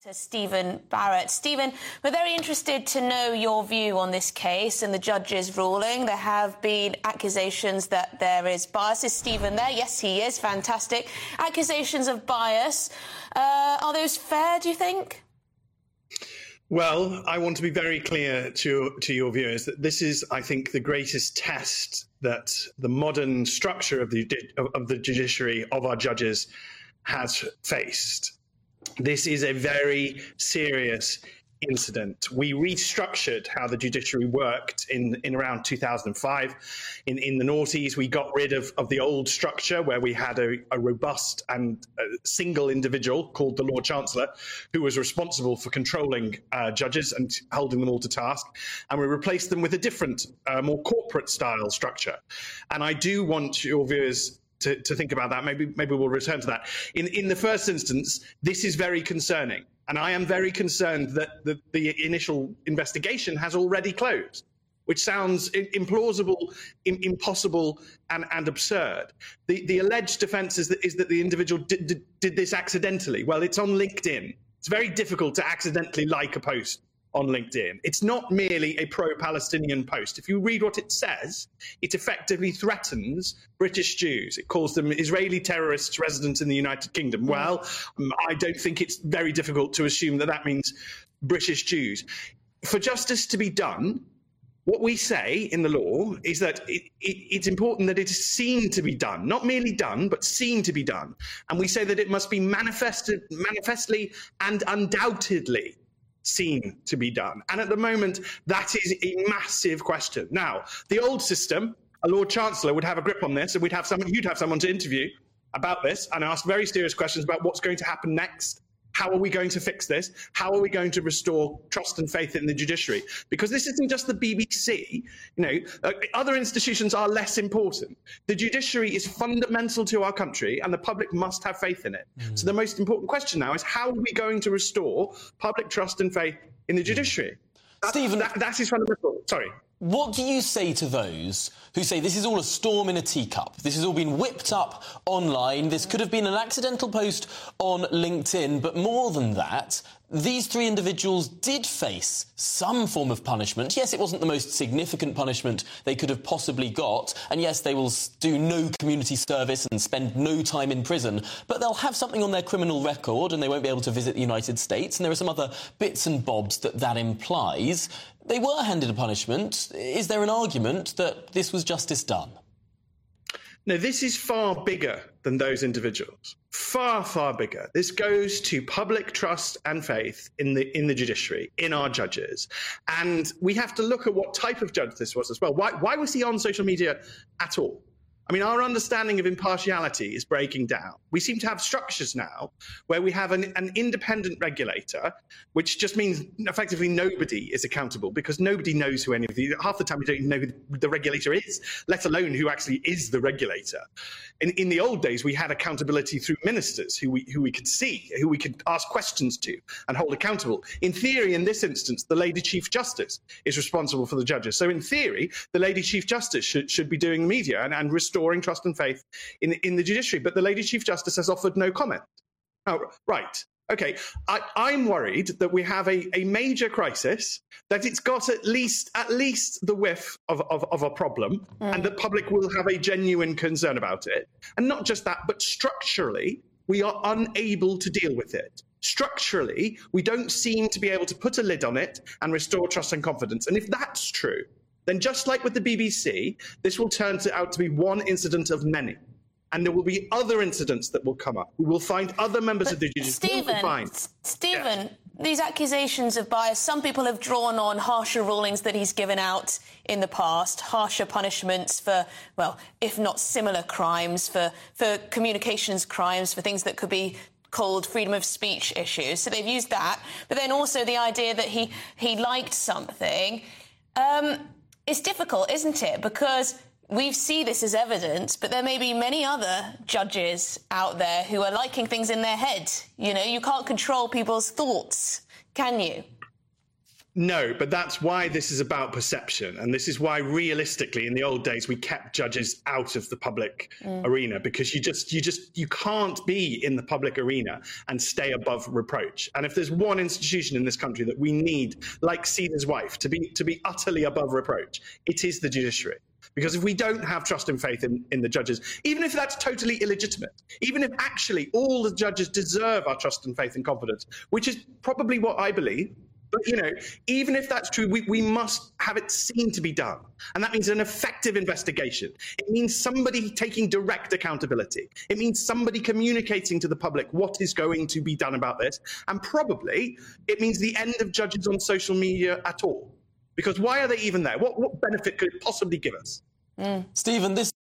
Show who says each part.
Speaker 1: To Stephen Barrett. Stephen, we're very interested to know your view on this case and the judge's ruling. There have been accusations that there is bias. Is Stephen there? Yes, he is. Fantastic. Accusations of bias. Are those fair, do you think?
Speaker 2: Well, I want to be very clear to your viewers that this is, I think, the greatest test that the modern structure of the judiciary, of our judges, has faced. This is a very serious incident. We restructured how the judiciary worked in around 2005. In the noughties, we got rid of the old structure where we had a robust and single individual called the Lord Chancellor who was responsible for controlling judges and holding them all to task. And we replaced them with a different, more corporate style structure. And I do want your viewers to think about that. Maybe we'll return to that. In the first instance, this is very concerning. And I am very concerned that the initial investigation has already closed, which sounds implausible, impossible, and absurd. The alleged defence is that the individual did this accidentally. Well, it's on LinkedIn. It's very difficult to accidentally like a post on LinkedIn. It's not merely a pro-Palestinian post. If you read what it says, it effectively threatens British Jews. It calls them Israeli terrorists resident in the United Kingdom. Well, I don't think it's very difficult to assume that means British Jews. For justice to be done, what we say in the law is that it's important that it is seen to be done, not merely done, but seen to be done. And we say that it must be manifestly and undoubtedly seen to be done. And at the moment, that is a massive question. Now, the old system, a Lord Chancellor would have a grip on this, and you'd have someone to interview about this and ask very serious questions about what's going to happen next. How are we going to fix this? How are we going to restore trust and faith in the judiciary? Because this isn't just the BBC. Other institutions are less important. The judiciary is fundamental to our country, and the public must have faith in it. So the most important question now is how are we going to restore public trust and faith in the judiciary?
Speaker 3: Stephen,
Speaker 2: that is fundamental. Sorry.
Speaker 3: What do you say to those who say this is all a storm in a teacup? This has all been whipped up online. This could have been an accidental post on LinkedIn. But more than that, these three individuals did face some form of punishment. Yes, it wasn't the most significant punishment they could have possibly got. And yes, they will do no community service and spend no time in prison. But they'll have something on their criminal record and they won't be able to visit the United States. And there are some other bits and bobs that implies. They were handed a punishment. Is there an argument that this was justice done?
Speaker 2: No, this is far bigger than those individuals. Far, far bigger. This goes to public trust and faith in the judiciary, in our judges. And we have to look at what type of judge this was as well. Why was he on social media at all? I mean, our understanding of impartiality is breaking down. We seem to have structures now where we have an independent regulator, which just means effectively nobody is accountable because nobody knows who any of the... Half the time we don't even know who the regulator is, let alone who actually is the regulator. In the old days, we had accountability through ministers who we could see, who we could ask questions to and hold accountable. In theory, in this instance, the Lady Chief Justice is responsible for the judges. So in theory, the Lady Chief Justice should be doing media and restoring trust and faith in the judiciary. But the Lady Chief Justice has offered no comment. Oh, right. OK, I'm worried that we have a major crisis, that it's got at least the whiff of a problem, and the public will have a genuine concern about it. And not just that, but structurally, we are unable to deal with it. Structurally, we don't seem to be able to put a lid on it and restore trust and confidence. And if that's true, then just like with the BBC, this will turn out to be one incident of many. And there will be other incidents that will come up. We will find other members of the judiciary.
Speaker 1: Stephen, these accusations of bias, some people have drawn on harsher rulings that he's given out in the past, harsher punishments for, well, if not similar crimes, for communications crimes, for things that could be called freedom of speech issues. So they've used that. But then also the idea that he liked something. It's difficult, isn't it? Because we see this as evidence, but there may be many other judges out there who are liking things in their head. You know, you can't control people's thoughts, can you?
Speaker 2: No, but that's why this is about perception. And this is why, realistically, in the old days, we kept judges out of the public arena, because you can't be in the public arena and stay above reproach. And if there's one institution in this country that we need, like Cedar's wife, to be utterly above reproach, it is the judiciary. Because if we don't have trust and faith in the judges, even if that's totally illegitimate, even if actually all the judges deserve our trust and faith and confidence, which is probably what I believe, but, even if that's true, we must have it seen to be done. And that means an effective investigation. It means somebody taking direct accountability. It means somebody communicating to the public what is going to be done about this. And probably it means the end of judges on social media at all. Because why are they even there? What benefit could it possibly give us?
Speaker 3: Stephen, this